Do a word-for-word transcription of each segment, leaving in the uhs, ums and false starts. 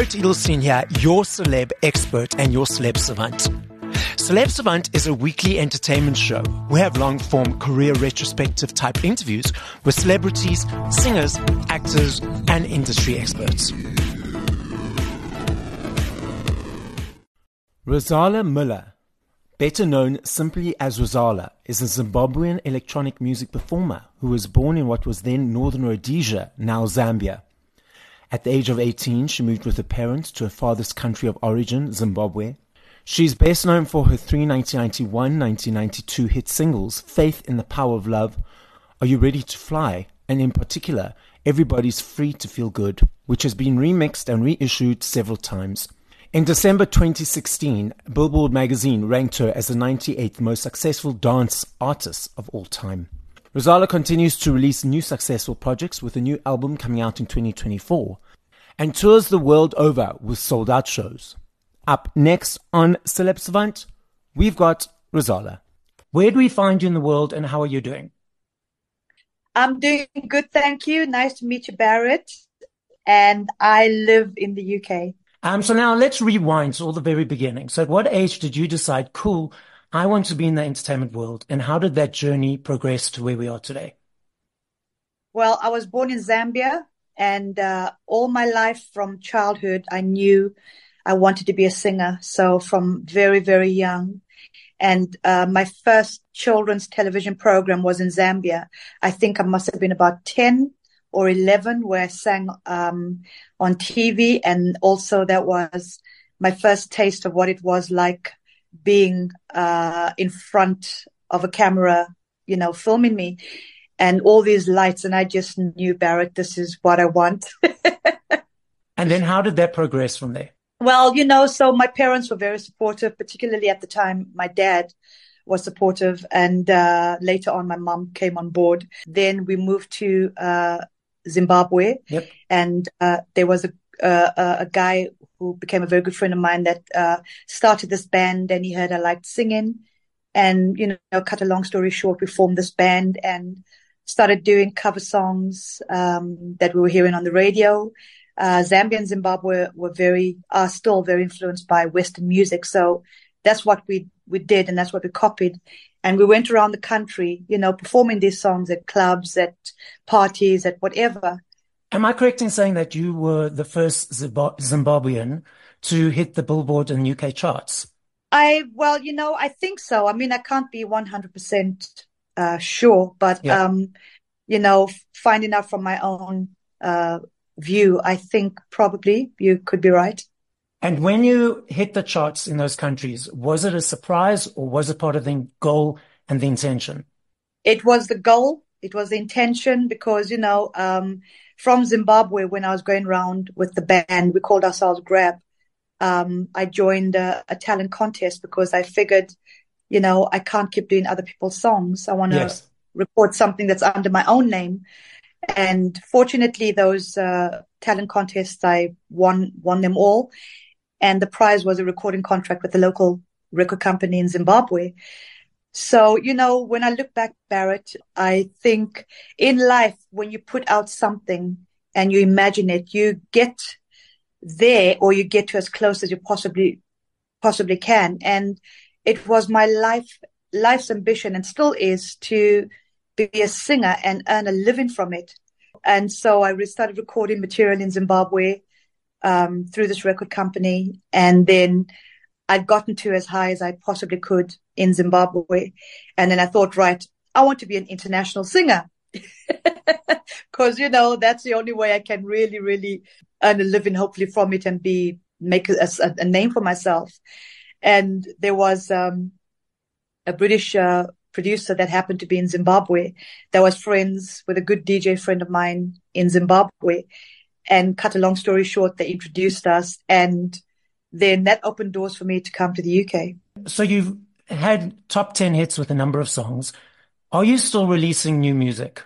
Barrett Edelstein here, your celeb expert and your celeb savant. Celeb Savant is a weekly entertainment show. We have long-form career retrospective type interviews with celebrities, singers, actors, and industry experts. Rozalla Miller, better known simply as Rozalla, is a Zimbabwean electronic music performer who was born in what was then Northern Rhodesia, now Zambia. At the age of eighteen, she moved with her parents to her father's country of origin, Zimbabwe. She's best known for her three nineteen ninety-one nineteen ninety-two hit singles, Faith in the Power of Love, Are You Ready to Fly, and in particular, Everybody's Free to Feel Good, which has been remixed and reissued several times. In December twenty sixteen, Billboard magazine ranked her as the ninety-eighth most successful dance artist of all time. Rozalla continues to release new successful projects with a new album coming out in twenty twenty-four and tours the world over with sold-out shows. Up next on Celeb Savant, we've got Rozalla. Where do we find you in the world and how are you doing? I'm doing good, thank you. Nice to meet you, Barrett. And I live in the U K. Um, so now let's rewind to all the very beginning. So at what age did you decide, cool, I want to be in the entertainment world? And how did that journey progress to where we are today? Well, I was born in Zambia, and uh, all my life from childhood, I knew I wanted to be a singer. So from very, very young. And uh, my first children's television program was in Zambia. I think I must have been about ten or eleven where I sang um, on T V. And also that was my first taste of what it was like being uh, in front of a camera, you know, filming me and all these lights. And I just knew, Barrett, this is what I want. And then how did that progress from there? Well, you know, so my parents were very supportive, particularly at the time. My dad was supportive, and uh, later on, my mom came on board. Then we moved to uh, Zimbabwe, yep. and uh, there was a, uh, a guy who became a very good friend of mine that uh, started this band, and he heard I liked singing. And, you know, cut a long story short, we formed this band and started doing cover songs um, that we were hearing on the radio. Uh, Zambia and Zimbabwe were very, are still very influenced by Western music. So that's what we, we did, and that's what we copied. And we went around the country, you know, performing these songs at clubs, at parties, at whatever. Am I correct in saying that you were the first Zimbabwean to hit the Billboard and U K charts? I, well, you know, I think so. I mean, I can't be one hundred percent uh, sure, but, yeah. um, you know, finding out from my own uh view, I think probably you could be right. And when you hit the charts in those countries, was it a surprise or was it part of the goal and the intention? It was the goal. It was the intention because, you know, um, from Zimbabwe, when I was going around with the band, we called ourselves Grab. Um, I joined a, a talent contest because I figured, you know, I can't keep doing other people's songs. I want to yes. record something that's under my own name. And fortunately, those uh, talent contests, I won won them all. And the prize was a recording contract with a local record company in Zimbabwe. So, you know, when I look back, Barrett, I think in life, when you put out something and you imagine it, you get there or you get to as close as you possibly possibly can. And it was my life life's ambition, and still is, to be a singer and earn a living from it. And so I started recording material in Zimbabwe um, through this record company. And then I'd gotten to as high as I possibly could in Zimbabwe. And then I thought, right, I want to be an international singer. Because, you know, that's the only way I can really, really earn a living, hopefully, from it and be make a, a, a name for myself. And there was um, a British uh, producer that happened to be in Zimbabwe that was friends with a good D J friend of mine in Zimbabwe. And cut a long story short, they introduced us, and then that opened doors for me to come to the U K. So you've had top ten hits with a number of songs. Are you still releasing new music?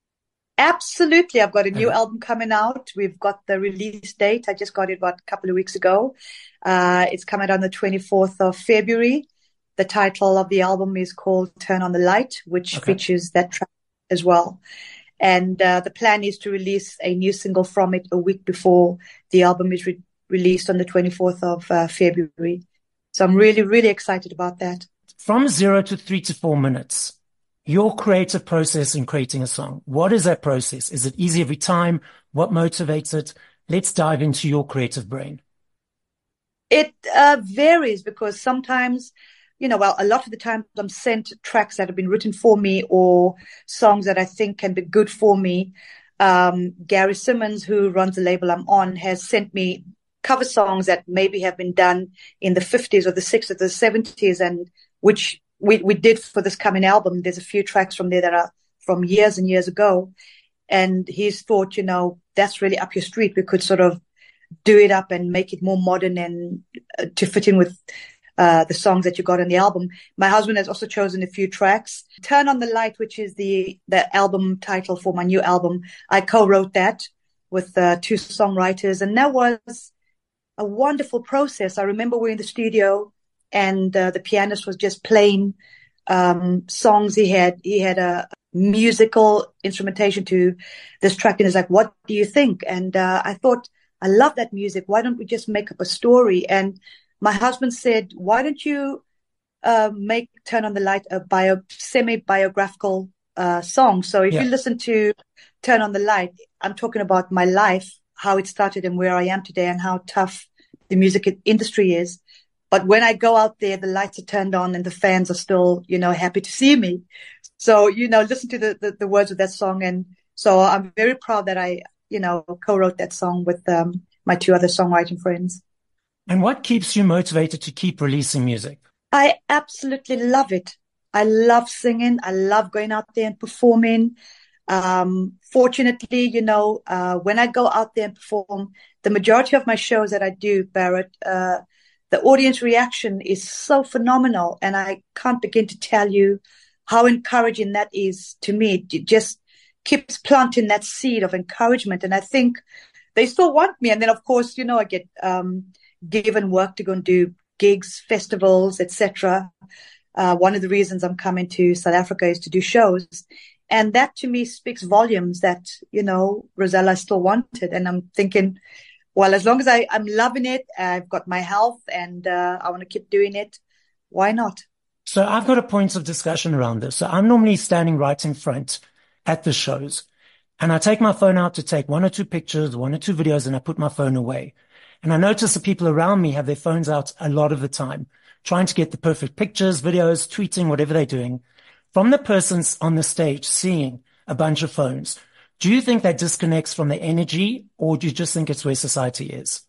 Absolutely. I've got a new okay. album coming out. We've got the release date. I just got it about a couple of weeks ago. Uh, it's coming out on the twenty-fourth of February. The title of the album is called Turn on the Light, which okay. features that track as well. And uh, the plan is to release a new single from it a week before the album is re- released on the twenty-fourth of uh, February. So I'm really, really excited about that. From zero to three to four minutes, your creative process in creating a song, what is that process? Is it easy every time? What motivates it? Let's dive into your creative brain. It uh, varies because sometimes, you know, well, a lot of the times I'm sent tracks that have been written for me or songs that I think can be good for me. Um, Gary Simmons, who runs the label I'm on, has sent me cover songs that maybe have been done in the fifties or the sixties or the seventies, and which we, we did for this coming album. There's a few tracks from there that are from years and years ago. And he's thought, you know, that's really up your street. We could sort of do it up and make it more modern and uh, to fit in with uh, the songs that you got on the album. My husband has also chosen a few tracks. Turn on the Light, which is the, the album title for my new album. I co-wrote that with uh, two songwriters, and that was a wonderful process. I remember we were in the studio and uh, the pianist was just playing um, songs. He had, he had a musical instrumentation to this track and he's like, what do you think? And uh, I thought, I love that music. Why don't we just make up a story? And my husband said, why don't you uh, make Turn on the Light a bio, semi-biographical uh, song? So if yeah. you listen to Turn on the Light, I'm talking about my life, how it started and where I am today and how tough the music industry is. But when I go out there, the lights are turned on and the fans are still, you know, happy to see me. So, you know, listen to the, the, the words of that song. And so I'm very proud that I, you know, co-wrote that song with um, my two other songwriting friends. And what keeps you motivated to keep releasing music? I absolutely love it. I love singing. I love going out there and performing. Um, fortunately, you know, uh, when I go out there and perform, the majority of my shows that I do, Barrett, uh, the audience reaction is so phenomenal. And I can't begin to tell you how encouraging that is to me. It just keeps planting that seed of encouragement. And I think they still want me. And then, of course, you know, I get um, given work to go and do gigs, festivals, et cetera. Uh, one of the reasons I'm coming to South Africa is to do shows. And that to me speaks volumes that, you know, Rosella still wanted. And I'm thinking, well, as long as I, I'm loving it, I've got my health and uh, I want to keep doing it, why not? So I've got a point of discussion around this. So I'm normally standing right in front at the shows and I take my phone out to take one or two pictures, one or two videos, and I put my phone away. And I notice the people around me have their phones out a lot of the time, trying to get the perfect pictures, videos, tweeting, whatever they're doing. From the persons on the stage seeing a bunch of phones, do you think that disconnects from the energy, or do you just think it's where society is?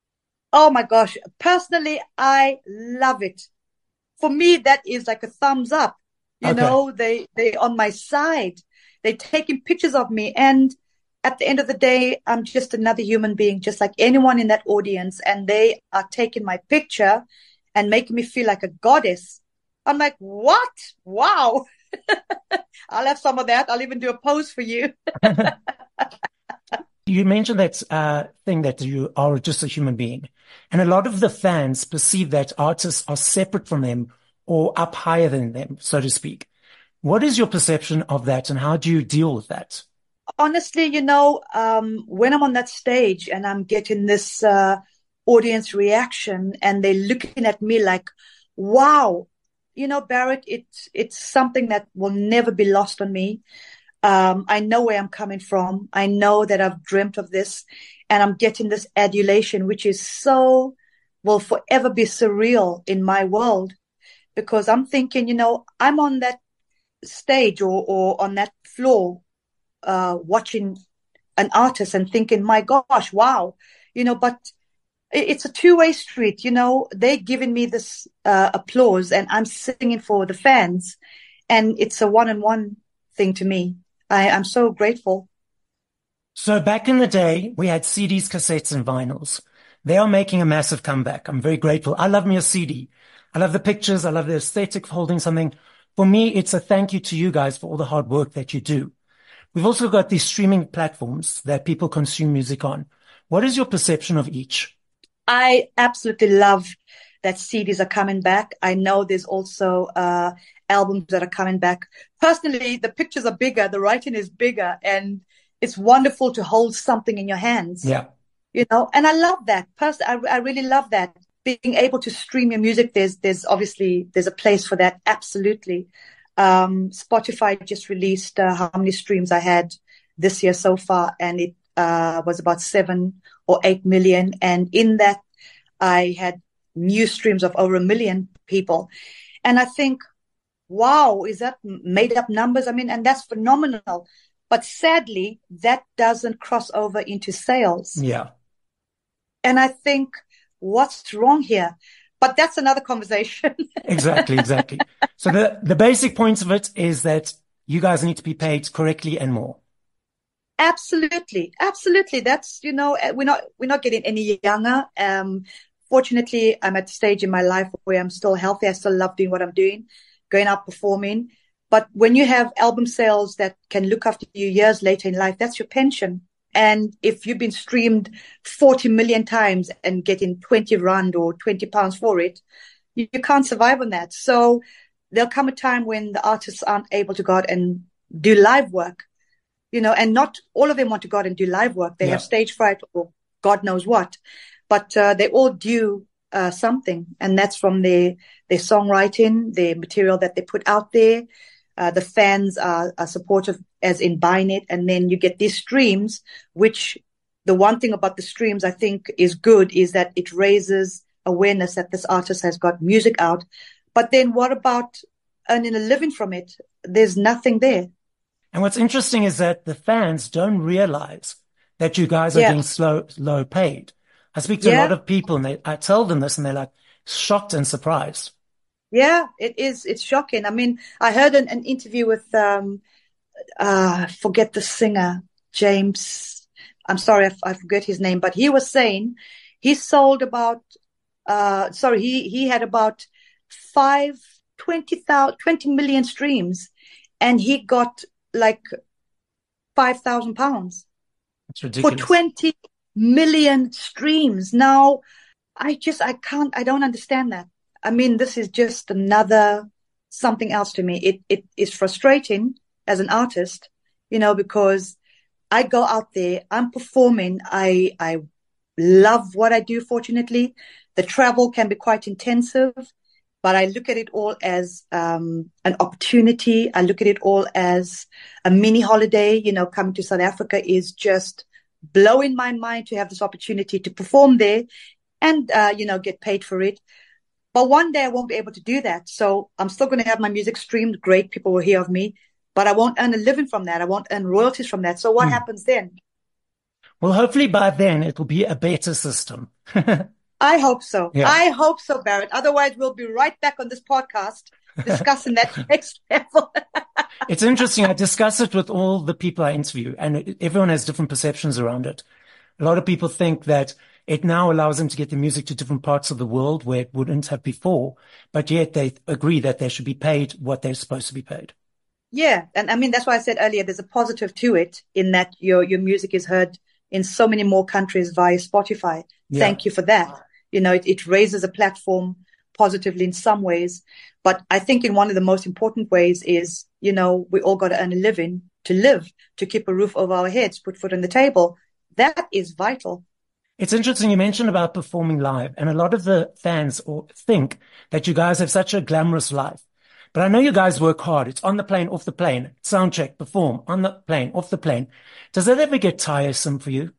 Oh my gosh. Personally, I love it. For me, that is like a thumbs up. You okay. know, they, they on my side, they're taking pictures of me. And at the end of the day, I'm just another human being, just like anyone in that audience. And they are taking my picture and making me feel like a goddess. I'm like, what? Wow. I'll have some of that. I'll even do a pose for you. You mentioned that uh, thing that you are just a human being. And a lot of the fans perceive that artists are separate from them or up higher than them, so to speak. What is your perception of that and how do you deal with that? Honestly, you know, um, when I'm on that stage and I'm getting this uh, audience reaction and they're looking at me like, wow, you know, Barrett, it's, it's something that will never be lost on me. Um, I know where I'm coming from. I know that I've dreamt of this and I'm getting this adulation, which is so, will forever be surreal in my world because I'm thinking, you know, I'm on that stage or, or on that floor, uh, watching an artist and thinking, my gosh, wow, you know, but it's a two-way street, you know, they're giving me this uh, applause and I'm singing for the fans and it's a one-on-one thing to me. I, I'm so grateful. So back in the day, we had C Ds, cassettes and vinyls. They are making a massive comeback. I'm very grateful. I love me a C D. I love the pictures. I love the aesthetic of holding something. For me, it's a thank you to you guys for all the hard work that you do. We've also got these streaming platforms that people consume music on. What is your perception of each? I absolutely love that C Ds are coming back. I know there's also uh, albums that are coming back. Personally, the pictures are bigger, the writing is bigger, and it's wonderful to hold something in your hands. Yeah. you know, and I love that. Personally, I, I really love that. Being able to stream your music, there's, there's obviously, there's a place for that. Absolutely. Um, Spotify just released uh, how many streams I had this year so far, and it uh, was about seven or eight million. And in that, I had new streams of over a million people. And I think, wow, is that made up numbers? I mean, and that's phenomenal. But sadly, that doesn't cross over into sales. Yeah. And I think, what's wrong here? But that's another conversation. Exactly, exactly. So the, the basic point of it is that you guys need to be paid correctly and more. Absolutely. Absolutely. That's, you know, we're not, we're not getting any younger. Um, fortunately, I'm at the stage in my life where I'm still healthy. I still love doing what I'm doing, going out performing. But when you have album sales that can look after you years later in life, that's your pension. And if you've been streamed forty million times and getting twenty rand or twenty pounds for it, you, you can't survive on that. So there'll come a time when the artists aren't able to go out and do live work, you know, and not all of them want to go out and do live work. They yeah. have stage fright or God knows what, but uh, they all do uh, something. And that's from their, their songwriting, their material that they put out there. Uh, the fans are, are supportive as in buying it. And then you get these streams, which the one thing about the streams I think is good is that it raises awareness that this artist has got music out. But then what about earning a living from it? There's nothing there. And what's interesting is that the fans don't realize that you guys are yeah. getting slow, low paid. I speak to yeah. a lot of people and they, I tell them this and they're like shocked and surprised. Yeah, it is. It's shocking. I mean, I heard an, an interview with, um, uh, forget the singer, James. I'm sorry, I, I forget his name, but he was saying he sold about, uh, sorry, he, he had about five, twenty thousand, twenty million streams and he got like five thousand pounds. That's ridiculous. For twenty million streams. Now, I just, I can't, I don't understand that. I mean, this is just another something else to me. It it is frustrating as an artist, you know, because I go out there, I'm performing, I I love what I do, fortunately. The travel can be quite intensive, but I look at it all as um, an opportunity. I look at it all as a mini holiday. You know, coming to South Africa is just blowing my mind to have this opportunity to perform there and, uh, you know, get paid for it. But one day I won't be able to do that. So I'm still going to have my music streamed. Great. People will hear of me, but I won't earn a living from that. I won't earn royalties from that. So what hmm. happens then? Well, hopefully by then it will be a better system. I hope so. Yeah. I hope so, Barrett. Otherwise we'll be right back on this podcast discussing that next level. It's interesting. I discuss it with all the people I interview and everyone has different perceptions around it. A lot of people think that it now allows them to get the music to different parts of the world where it wouldn't have before, but yet they agree that they should be paid what they're supposed to be paid. Yeah. And I mean, that's why I said earlier, there's a positive to it in that your, your music is heard in so many more countries via Spotify. Yeah. Thank you for that. You know, it, it raises a platform positively in some ways, but I think in one of the most important ways is, you know, we all got to earn a living to live, to keep a roof over our heads, put food on the table. That is vital. It's interesting you mentioned about performing live, and a lot of the fans or think that you guys have such a glamorous life. But I know you guys work hard. It's on the plane, off the plane, sound check, perform, on the plane, off the plane. Does that ever get tiresome for you?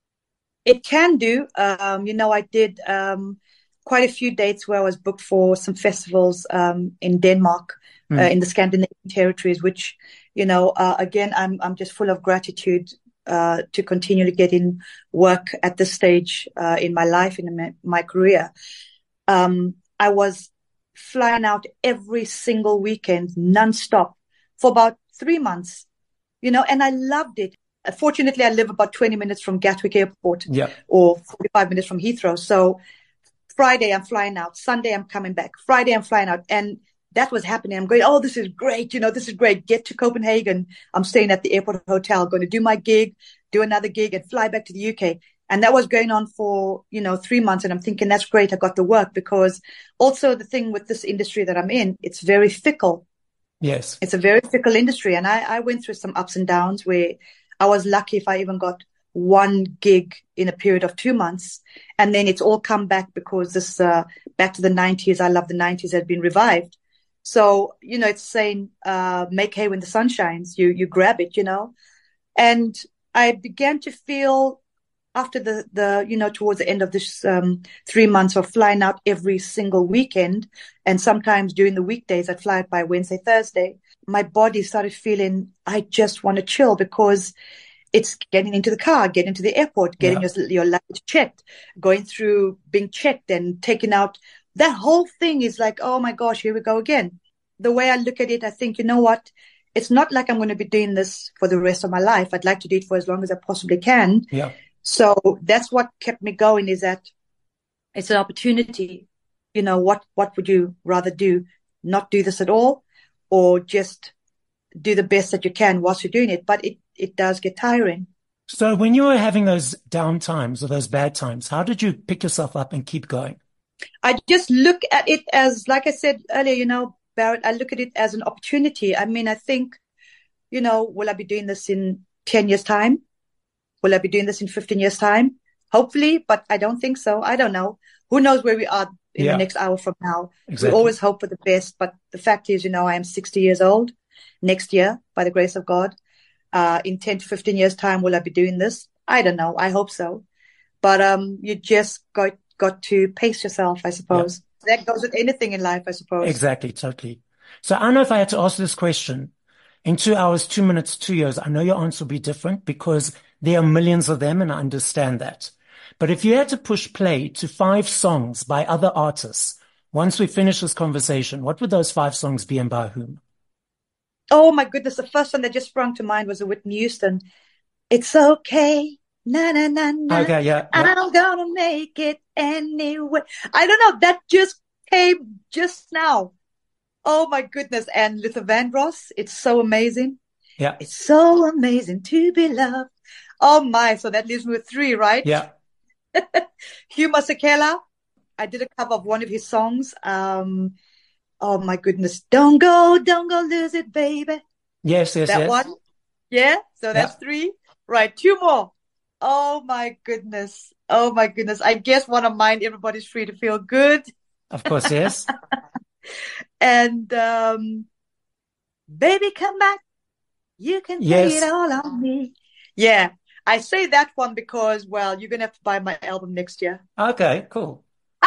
It can do. Um, you know, I did um, quite a few dates where I was booked for some festivals um, in Denmark, mm. uh, in the Scandinavian territories, which, you know, uh, again, I'm I'm just full of gratitude Uh, to continually get in work at this stage uh, in my life, in my, my career. Um, I was flying out every single weekend, nonstop, for about three months, you know, and I loved it. Uh, fortunately, I live about twenty minutes from Gatwick Airport yeah. or forty-five minutes from Heathrow. So Friday, I'm flying out. Sunday, I'm coming back. Friday, I'm flying out. And that was happening. I'm going, oh, this is great. You know, this is great. Get to Copenhagen. I'm staying at the airport hotel, going to do my gig, do another gig and fly back to the U K. And that was going on for, you know, three months. And I'm thinking that's great. I got the work because also the thing with this industry that I'm in, it's very fickle. Yes. It's a very fickle industry. And I, I went through some ups and downs where I was lucky if I even got one gig in a period of two months. And then it's all come back because this, uh, back to the nineties, I love the nineties, had been revived. So, you know, it's saying, uh, make hay when the sun shines. You, you grab it, you know. And I began to feel after the, the, you know, towards the end of this, um, three months of flying out every single weekend. And sometimes during the weekdays, I'd fly out by Wednesday, Thursday. My body started feeling, I just want to chill, because it's getting into the car, getting to the airport, getting yeah. your, your luggage checked, going through being checked and taken out. That whole thing is like, oh my gosh, here we go again. The way I look at it, I think, you know what? It's not like I'm going to be doing this for the rest of my life. I'd like to do it for as long as I possibly can. Yeah. So that's what kept me going, is that it's an opportunity. You know, what, what would you rather do? Not do this at all, or just do the best that you can whilst you're doing it? But it, it does get tiring. So when you were having those down times or those bad times, how did you pick yourself up and keep going? I just look at it as, like I said earlier, you know, Barrett, I look at it as an opportunity. I mean, I think, you know, will I be doing this in ten years time? Will I be doing this in fifteen years time? Hopefully, but I don't think so. I don't know. Who knows where we are in yeah. the next hour from now? Exactly. We always hope for the best. But the fact is, you know, I am sixty years old next year, by the grace of God. Uh, in ten to fifteen years time, will I be doing this? I don't know. I hope so. But um, you just got, got to pace yourself, I suppose. Yeah. That goes with anything in life, I suppose. Exactly. Totally. So I know if I had to ask this question in two hours, two minutes, two years, I know your answer will be different, because there are millions of them and I understand that. But if you had to push play to five songs by other artists, once we finish this conversation, what would those five songs be and by whom? Oh my goodness. The first one that just sprung to mind was a Whitney Houston. It's okay. Na, na, na, na. Okay, yeah, yeah. I'm gonna make it anyway. I don't know. That just came just now. Oh my goodness. And Luther Vandross, it's so amazing. Yeah. It's so amazing to be loved. Oh my. So that leaves me with three, right? Yeah. Hugh Masekela. I did a cover of one of his songs. Um, oh my goodness. Don't go, don't go lose it, baby. Yes, yes, that yes. one. Yeah. So that's yeah. three. Right. Two more. Oh my goodness. Oh my goodness. I guess one of mine, Everybody's Free to Feel Good. Of course, yes. And, um, Baby Come Back. You can yes. lay it all on me. Yeah. I say that one because, well, you're going to have to buy my album next year. Okay, cool.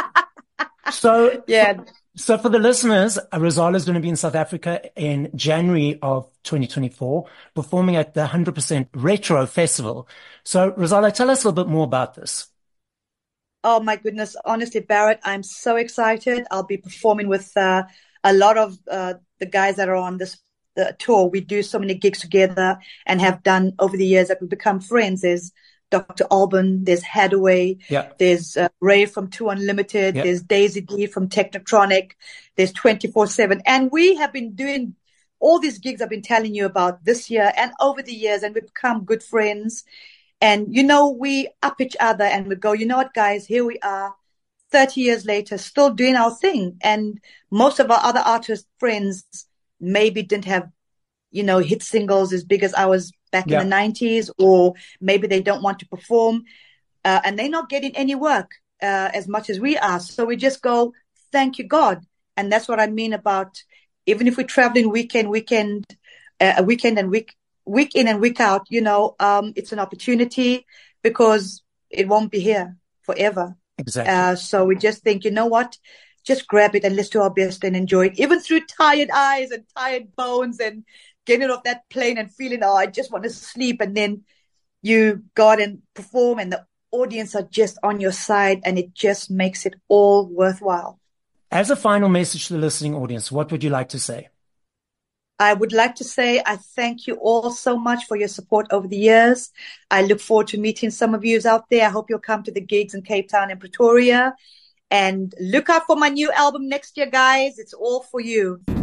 So, yeah. For, so for the listeners, Rozalla is going to be in South Africa in January of twenty twenty-four, performing at the one hundred percent Retro Festival. So, Rozalla, tell us a little bit more about this. Oh, my goodness. Honestly, Barrett, I'm so excited. I'll be performing with uh, a lot of uh, the guys that are on this the tour. We do so many gigs together and have done over the years that we've become friends. There's Doctor Alban, there's Hadaway, yeah. there's uh, Ray from Two Unlimited, yeah. there's Daisy D from Technotronic, there's twenty-four seven. And we have been doing all these gigs I've been telling you about this year and over the years, and we've become good friends. And, you know, we up each other and we go, you know what, guys, here we are thirty years later, still doing our thing. And most of our other artist friends maybe didn't have, you know, hit singles as big as ours back yeah. in the nineties, or maybe they don't want to perform uh, and they're not getting any work uh, as much as we are. So we just go, thank you, God. And that's what I mean about, even if we're traveling weekend, weekend, uh, a weekend and week, week in and week out, you know, um, it's an opportunity because it won't be here forever. Exactly. Uh, so we just think, you know what? Just grab it and let's do our best and enjoy it, even through tired eyes and tired bones and getting off that plane and feeling, oh, I just want to sleep. And then you go out and perform and the audience are just on your side and it just makes it all worthwhile. As a final message to the listening audience, what would you like to say? I would like to say I thank you all so much for your support over the years. I look forward to meeting some of you out there. I hope you'll come to the gigs in Cape Town and Pretoria. And look out for my new album next year, guys. It's all for you.